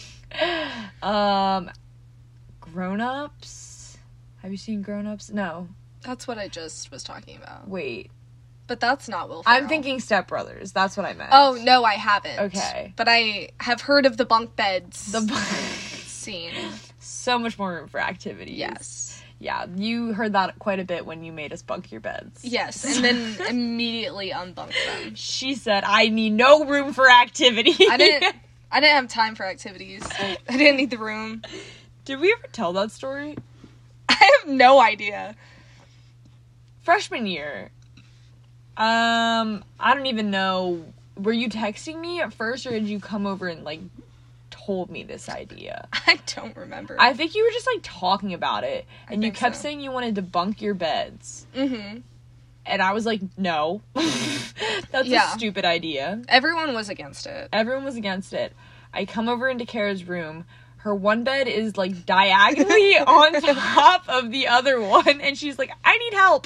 Speaker 3: um, Grown Ups. Have you seen Grown Ups? No.
Speaker 1: That's what I just was talking about.
Speaker 3: Wait.
Speaker 1: But that's not Will Ferrell.
Speaker 3: I'm thinking Step Brothers. That's what I meant.
Speaker 1: Oh, no, I haven't.
Speaker 3: Okay.
Speaker 1: But I have heard of the bunk beds
Speaker 3: The
Speaker 1: scene.
Speaker 3: so much more room for activities.
Speaker 1: Yes.
Speaker 3: Yeah, you heard that quite a bit when you made us bunk your beds.
Speaker 1: Yes, and then immediately unbunked them.
Speaker 3: She said, "I need no room for activity."
Speaker 1: I didn't I didn't have time for activities. I didn't need the room.
Speaker 3: Did we ever tell that story?
Speaker 1: I have no idea.
Speaker 3: Freshman year. Um, I don't even know. Were you texting me at first, or did you come over and, like, told me this idea?
Speaker 1: I don't remember.
Speaker 3: I think you were just, like, talking about it, and
Speaker 1: I
Speaker 3: you
Speaker 1: think
Speaker 3: kept
Speaker 1: so.
Speaker 3: saying you wanted to bunk your beds.
Speaker 1: Mm-hmm.
Speaker 3: And I was like, no. That's
Speaker 1: Yeah.
Speaker 3: a stupid idea.
Speaker 1: Everyone was against it.
Speaker 3: Everyone was against it. I come over into Kara's room. Her one bed is, like, diagonally on top of the other one, and she's like, I need help.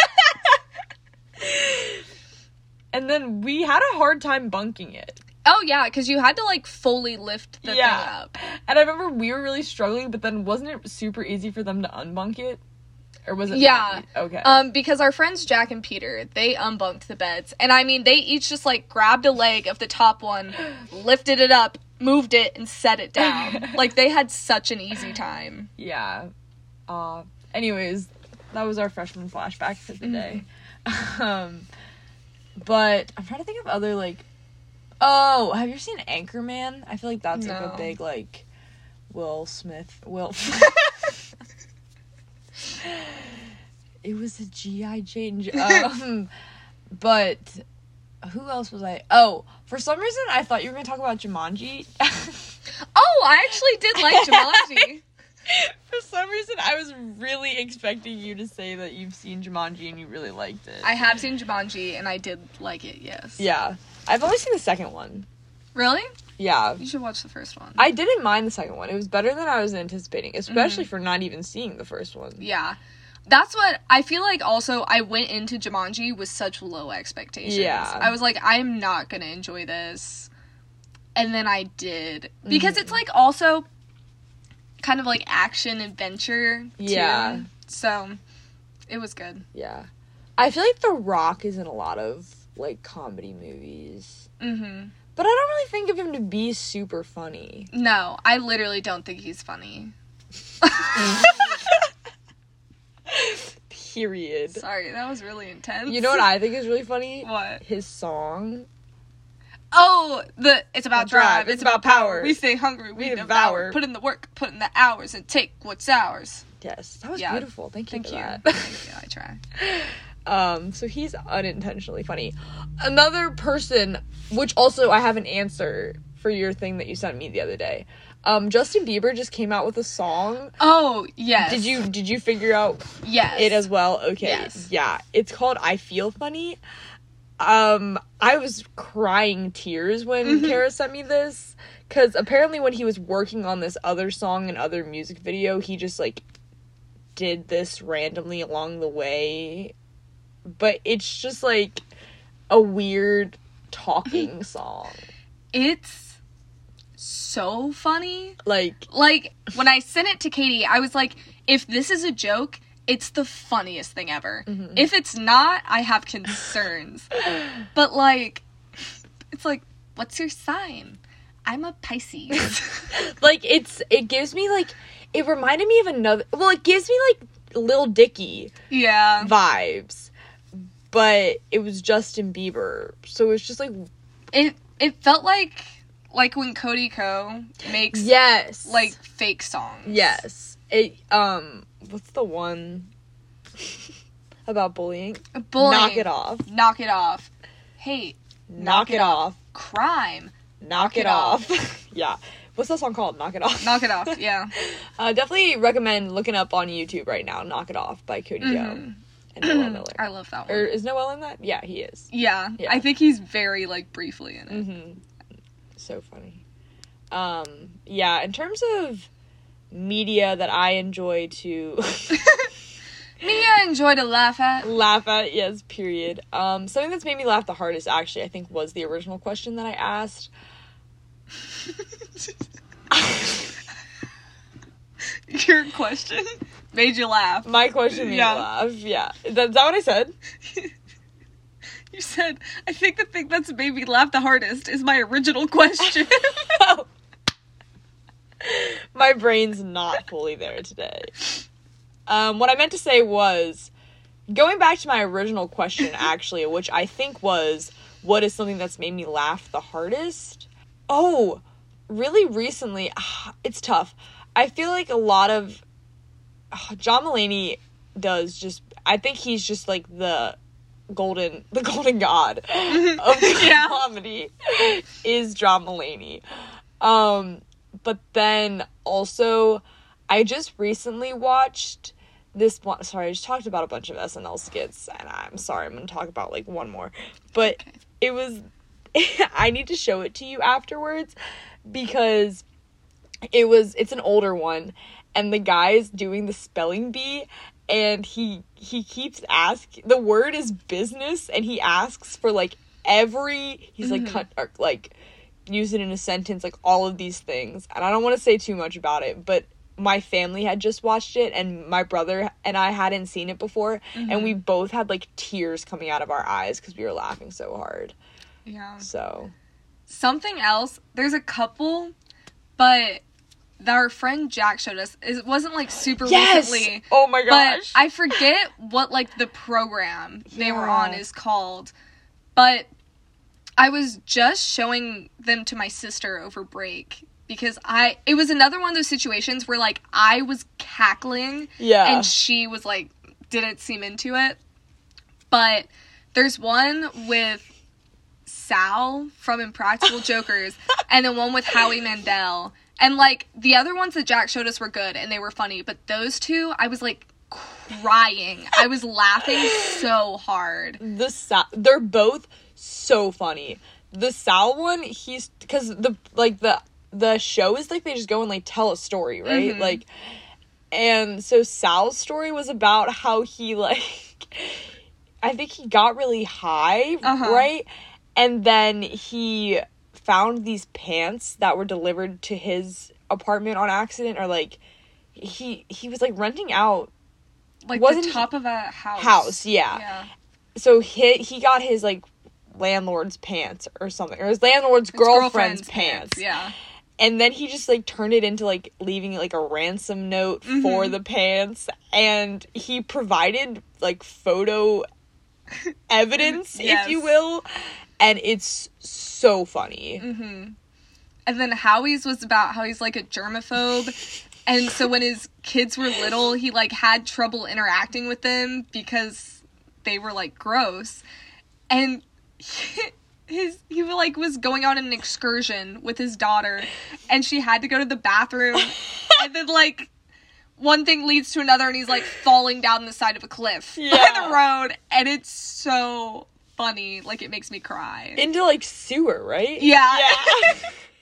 Speaker 3: And then we had a hard time bunking it.
Speaker 1: Oh, yeah, because you had to, like, fully lift the
Speaker 3: Yeah.
Speaker 1: thing up.
Speaker 3: And I remember we were really struggling, but then wasn't it super easy for them to unbunk it? Or was it
Speaker 1: Yeah.
Speaker 3: not? Okay.
Speaker 1: Um, because our friends Jack and Peter, they unbunked the beds. And I mean, they each just, like, grabbed a leg of the top one, lifted it up, moved it, and set it down. Like, they had such an easy time.
Speaker 3: Yeah. Uh, anyways, that was our freshman flashback for the day. Um, but I'm trying to think of other, like... Oh, have you seen Anchorman? I feel like that's, like,
Speaker 1: No.
Speaker 3: a big, like, Will Smith... Will... It was a G I. Jane... Um, but... Who else was I... Oh, for some reason, I thought you were going to talk about Jumanji.
Speaker 1: Oh, I actually did like Jumanji.
Speaker 3: For some reason, I was really expecting you to say that you've seen Jumanji and you really liked it.
Speaker 1: I have seen Jumanji, and I did like it, yes.
Speaker 3: Yeah. I've only seen the second one.
Speaker 1: Really?
Speaker 3: Yeah.
Speaker 1: You should watch the first one.
Speaker 3: I didn't mind the second one. It was better than I was anticipating, especially for not even seeing the first one.
Speaker 1: Yeah. That's what, I feel like also, I went into Jumanji with such low expectations.
Speaker 3: Yeah.
Speaker 1: I was like, I'm not gonna enjoy this. And then I did. Because it's, like, also kind of, like, action-adventure, too.
Speaker 3: Yeah.
Speaker 1: So, it was good.
Speaker 3: Yeah. I feel like The Rock is in a lot of, like, comedy movies.
Speaker 1: Mm-hmm.
Speaker 3: But I don't really think of him to be super funny.
Speaker 1: No, I literally don't think he's funny.
Speaker 3: Period.
Speaker 1: Sorry, that was really intense.
Speaker 3: You know what I think is really funny?
Speaker 1: What?
Speaker 3: His song.
Speaker 1: Oh, the it's about drive, it's,
Speaker 3: it's
Speaker 1: about,
Speaker 3: about power.
Speaker 1: power. We stay hungry, we,
Speaker 3: We
Speaker 1: devour.
Speaker 3: devour.
Speaker 1: Put in the work, put in the hours, and take what's ours.
Speaker 3: Yes, that was
Speaker 1: Yeah.
Speaker 3: beautiful. Thank you
Speaker 1: Thank
Speaker 3: for
Speaker 1: you.
Speaker 3: that.
Speaker 1: Thank you. I try.
Speaker 3: Um, so he's unintentionally funny. Another person, which also I have an answer for your thing that you sent me the other day. Um, Justin Bieber just came out with a song.
Speaker 1: Oh, yes.
Speaker 3: Did you did you figure out
Speaker 1: Yes.
Speaker 3: it as well? Okay.
Speaker 1: Yes.
Speaker 3: Yeah. It's called I Feel Funny. Um, I was crying tears when
Speaker 1: Mm-hmm.
Speaker 3: Kara sent me this. Because apparently when he was working on this other song and other music video, he just, like, did this randomly along the way. But it's just, like, a weird talking song.
Speaker 1: It's so funny.
Speaker 3: Like,
Speaker 1: Like, when I sent it to Katie, I was like, if this is a joke, it's the funniest thing ever.
Speaker 3: Mm-hmm.
Speaker 1: If it's not, I have concerns. But, like, it's like, what's your sign? I'm a Pisces.
Speaker 3: like, it's, it gives me, like, it reminded me of another, well, it gives me, like, Lil Dicky
Speaker 1: Yeah.
Speaker 3: vibes. But it was Justin Bieber. So it's just, like,
Speaker 1: It it felt like like when Cody Ko makes
Speaker 3: yes.
Speaker 1: like fake songs.
Speaker 3: Yes. It, um, what's the one about bullying?
Speaker 1: Bullying.
Speaker 3: Knock it off.
Speaker 1: Knock it off. Hate.
Speaker 3: Knock, it off.
Speaker 1: Crime.
Speaker 3: Knock, it,
Speaker 1: it
Speaker 3: off. Yeah. What's that song called? Knock it off.
Speaker 1: Knock it off. Yeah.
Speaker 3: Uh, definitely recommend looking up on YouTube right now. Knock it off by Cody Ko
Speaker 1: Mhm.
Speaker 3: and Noel Miller.
Speaker 1: I love that one.
Speaker 3: Or is Noel in that? Yeah, he is.
Speaker 1: yeah.
Speaker 3: Yeah.
Speaker 1: I think he's very like briefly in it.
Speaker 3: Mm-hmm. So funny. Um, yeah, in terms of media that I enjoy to
Speaker 1: Me, I enjoy to laugh at.
Speaker 3: laugh at, yes, period. Um, something that's made me laugh the hardest, actually, I think, was the original question that I asked.
Speaker 1: Your question made you laugh.
Speaker 3: My question made
Speaker 1: Yeah.
Speaker 3: me laugh, yeah. Is that, is that what I said?
Speaker 1: You said, I think the thing that's made me laugh the hardest is my original question.
Speaker 3: Oh. My brain's not fully there today. Um, what I meant to say was, going back to my original question, actually, which I think was, what is something that's made me laugh the hardest? Oh, really recently, ah, it's tough. I feel like a lot of, ah, John Mulaney does just, I think he's just like the golden, the golden god of
Speaker 1: Yeah.
Speaker 3: comedy is John Mulaney. Um, but then also, I just recently watched this one. Sorry, I just talked about a bunch of S N L skits, and I'm sorry, I'm gonna talk about like one more. But
Speaker 1: Okay.
Speaker 3: it was, I need to show it to you afterwards because it was, it's an older one, and the guy's doing the spelling bee, and he he keeps asking, the word is business, and he asks for like every, he's like cut or, like use it in a sentence, like all of these things, and I don't want to say too much about it, but my family had just watched it, and my brother and I hadn't seen it before, and we both had like tears coming out of our eyes because we were laughing so hard.
Speaker 1: Yeah.
Speaker 3: So
Speaker 1: Something else, there's a couple, but that our friend Jack showed us, it wasn't like super
Speaker 3: yes,
Speaker 1: recently.
Speaker 3: oh my
Speaker 1: But
Speaker 3: gosh,
Speaker 1: I forget what like the program they were
Speaker 3: Yeah.
Speaker 1: on is called. But I was just showing them to my sister over break because I it was another one of those situations where like I was cackling
Speaker 3: yeah,
Speaker 1: and she was like didn't seem into it. But there's one with Sal from Impractical Jokers and the one with Howie Mandel. And like the other ones that Jack showed us were good and they were funny, but those two I was like crying. I was laughing so hard.
Speaker 3: the Sal, they're both so funny. The Sal one, he's because the like the the show is like they just go and like tell a story, right?
Speaker 1: Mhm.
Speaker 3: Like, and so Sal's story was about how he like, I think he got really high,
Speaker 1: Uh-huh.
Speaker 3: right? And then he found these pants that were delivered to his apartment on accident, or like he he was like renting out
Speaker 1: Like
Speaker 3: Wasn't
Speaker 1: the
Speaker 3: he-
Speaker 1: top of a house.
Speaker 3: house, yeah.
Speaker 1: Yeah.
Speaker 3: So he he got his like landlord's pants or something, or his landlord's
Speaker 1: His
Speaker 3: girlfriend's, pants.
Speaker 1: Yeah.
Speaker 3: And then he just like turned it into like leaving like a ransom note
Speaker 1: Mhm.
Speaker 3: for the pants, and he provided like photo evidence,
Speaker 1: Yes.
Speaker 3: if you will, and it's so funny.
Speaker 1: Mm-hmm. And then Howie's was about how he's, like, a germaphobe. And so when his kids were little, he, like, had trouble interacting with them because they were, like, gross. And he, his he, like, was going on an excursion with his daughter, and she had to go to the bathroom. And then, like, one thing leads to another, and he's, like, falling down the side of a cliff
Speaker 3: yeah.
Speaker 1: by the road. And it's so funny. Like, it makes me cry.
Speaker 3: Into, like, sewer, right?
Speaker 1: Yeah.
Speaker 3: Yeah.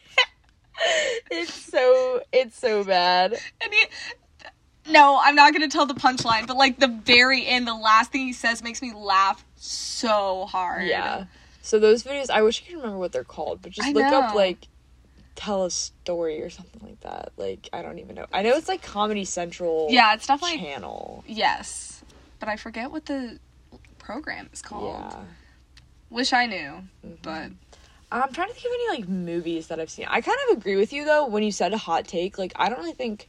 Speaker 3: It's so, it's so bad.
Speaker 1: And he, no, I'm not going to tell the punchline, but, like, the very end, the last thing he says makes me laugh so hard.
Speaker 3: Yeah. So those videos, I wish I could remember what they're called, but just
Speaker 1: I
Speaker 3: look
Speaker 1: know.
Speaker 3: up, like, Tell a Story or something like that. Like, I don't even know. I know it's, like, Comedy Central
Speaker 1: Yeah, it's definitely...
Speaker 3: channel.
Speaker 1: Yes. But I forget what the program is called.
Speaker 3: Yeah.
Speaker 1: Wish I knew,
Speaker 3: Mm-hmm.
Speaker 1: but...
Speaker 3: I'm trying to think of any, like, movies that I've seen. I kind of agree with you, though, when you said a hot take. Like, I don't really think...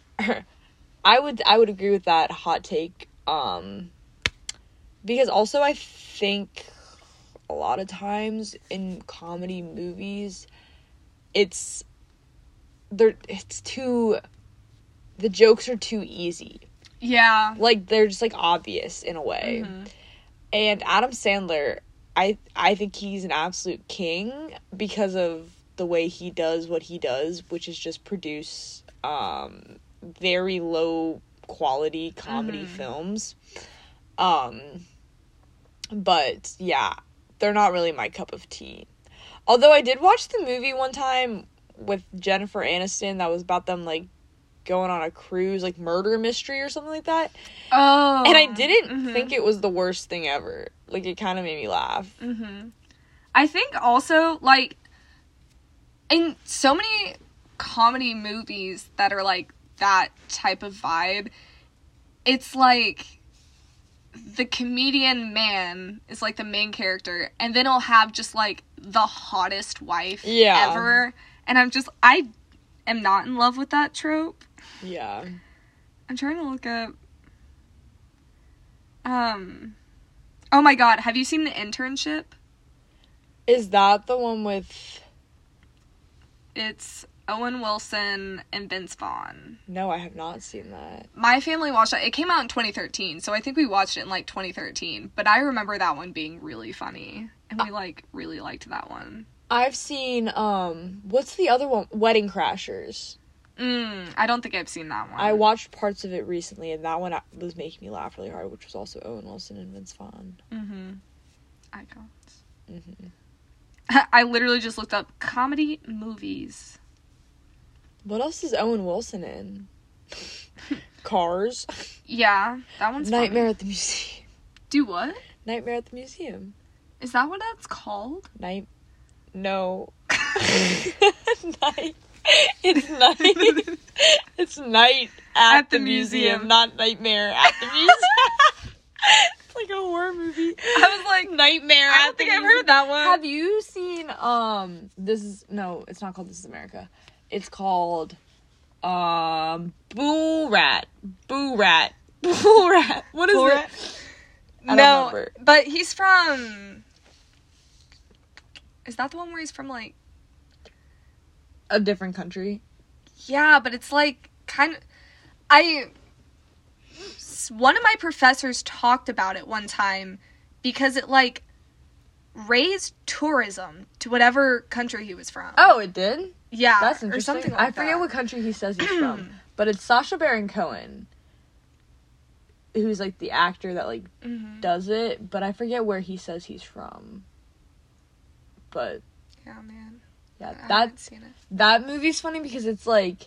Speaker 3: I would I would agree with that hot take. Um, because also I think a lot of times in comedy movies, it's... They're, it's too... The jokes are too easy.
Speaker 1: Yeah.
Speaker 3: Like, they're just, like, obvious in a way.
Speaker 1: Mm-hmm.
Speaker 3: And Adam Sandler... I I think he's an absolute king because of the way he does what he does, which is just produce um, very low quality comedy
Speaker 1: mm-hmm.
Speaker 3: films. Um, but yeah, they're not really my cup of tea. Although I did watch the movie one time with Jennifer Aniston that was about them like going on a cruise, like murder mystery or something like that.
Speaker 1: Oh.
Speaker 3: And I didn't
Speaker 1: mm-hmm.
Speaker 3: think it was the worst thing ever. Like, it kind of made me laugh.
Speaker 1: Mm-hmm. I think also, like, in so many comedy movies that are, like, that type of vibe, it's, like, the comedian man is, like, the main character, and then he'll have just, like, the hottest wife
Speaker 3: Yeah.
Speaker 1: ever. And I'm just, I am not in love with that trope.
Speaker 3: Yeah.
Speaker 1: I'm trying to look up, um... Oh my god, have you seen The Internship?
Speaker 3: Is that the one with...
Speaker 1: It's Owen Wilson and Vince Vaughn.
Speaker 3: No, I have not seen that.
Speaker 1: My family watched it. It came out in twenty thirteen, so I think we watched it in, like, twenty thirteen. But I remember that one being really funny. And we, like, really liked that one.
Speaker 3: I've seen, um... What's the other one? Wedding Crashers.
Speaker 1: Mm, I don't think I've seen that one.
Speaker 3: I watched parts of it recently, and that one was making me laugh really hard, which was also Owen Wilson and Vince Vaughn.
Speaker 1: Mm-hmm. Icons.
Speaker 3: Mm-hmm.
Speaker 1: I literally just looked up comedy movies.
Speaker 3: What else is Owen Wilson in? Cars.
Speaker 1: Yeah, that one's
Speaker 3: Nightmare
Speaker 1: funny.
Speaker 3: at the Museum.
Speaker 1: Do what?
Speaker 3: Nightmare at the Museum.
Speaker 1: Is that what that's called?
Speaker 3: Night... No. Night... It's night. It's night at,
Speaker 1: At
Speaker 3: the,
Speaker 1: the
Speaker 3: museum,
Speaker 1: museum.
Speaker 3: not nightmare at the museum. It's like a horror movie.
Speaker 1: I was like,
Speaker 3: Nightmare
Speaker 1: I
Speaker 3: at
Speaker 1: don't
Speaker 3: the
Speaker 1: think I've
Speaker 3: museum.
Speaker 1: heard that one.
Speaker 3: Have you seen um this is no, it's not called This Is America. It's called um Boo Rat. Boo Rat. Boo Rat. What is
Speaker 1: Boo
Speaker 3: it?
Speaker 1: Rat?
Speaker 3: I don't
Speaker 1: No,
Speaker 3: remember.
Speaker 1: but he's from... Is that the one where he's from, like...
Speaker 3: A different country.
Speaker 1: Yeah, but it's, like, kind of... I... One of my professors talked about it one time because it, like, raised tourism to whatever country he was from.
Speaker 3: Oh, it did?
Speaker 1: Yeah,
Speaker 3: That's
Speaker 1: or
Speaker 3: interesting.
Speaker 1: something like
Speaker 3: I forget
Speaker 1: that.
Speaker 3: what country he says he's from, but it's Sacha Baron Cohen, who's like the actor that like
Speaker 1: Mm-hmm.
Speaker 3: does it. But I forget where he says he's from. But
Speaker 1: Yeah, man.
Speaker 3: yeah,
Speaker 1: I haven't
Speaker 3: that
Speaker 1: seen it.
Speaker 3: that movie's funny because it's like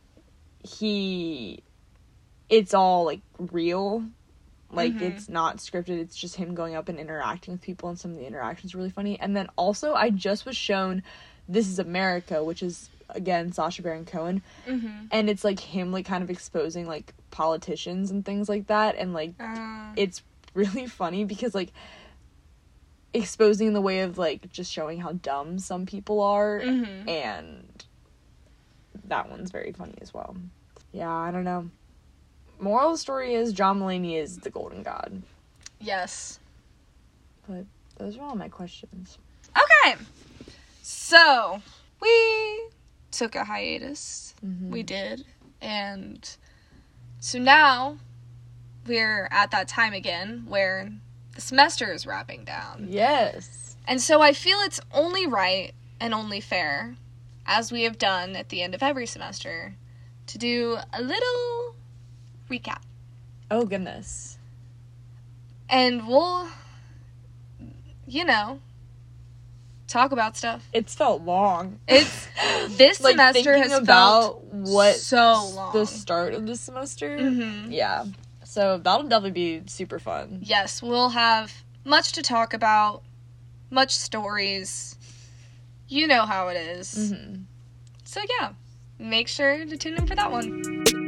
Speaker 3: he, it's all like real. Like,
Speaker 1: Mhm.
Speaker 3: it's not scripted, it's just him going up and interacting with people, and some of the interactions are really funny. And then also, I just was shown This Is America, which is, again, Sacha Baron Cohen.
Speaker 1: Mm-hmm.
Speaker 3: And it's, like, him, like, kind of exposing, like, politicians and things like that. And, like,
Speaker 1: Uh,
Speaker 3: it's really funny because, like, exposing in the way of, like, just showing how dumb some people are.
Speaker 1: Mhm.
Speaker 3: And that one's very funny as well. Yeah, I don't know. Moral of the story is John Mulaney is the golden god.
Speaker 1: yes.
Speaker 3: But those are all my questions.
Speaker 1: Okay. So, we took a hiatus.
Speaker 3: Mm-hmm.
Speaker 1: We did. And so now we're at that time again where the semester is wrapping down.
Speaker 3: Yes.
Speaker 1: And so I feel it's only right and only fair, as we have done at the end of every semester, to do a little recap.
Speaker 3: Oh, goodness.
Speaker 1: And we'll, you know, talk about stuff.
Speaker 3: It's felt long.
Speaker 1: It's, this
Speaker 3: like,
Speaker 1: semester has
Speaker 3: about
Speaker 1: felt
Speaker 3: what
Speaker 1: so long.
Speaker 3: The start of the semester.
Speaker 1: Mm-hmm.
Speaker 3: Yeah. So that'll definitely be super fun.
Speaker 1: Yes, we'll have much to talk about, much stories. You know how it is.
Speaker 3: Mm-hmm.
Speaker 1: So yeah, make sure to tune in for that one.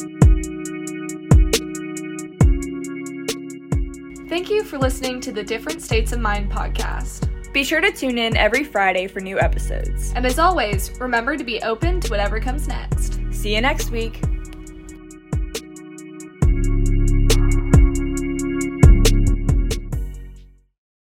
Speaker 1: Thank you for listening to the Different States of Mind podcast.
Speaker 2: Be sure to tune in every Friday for new episodes.
Speaker 1: And as always, remember to be open to whatever comes next.
Speaker 2: See you next week.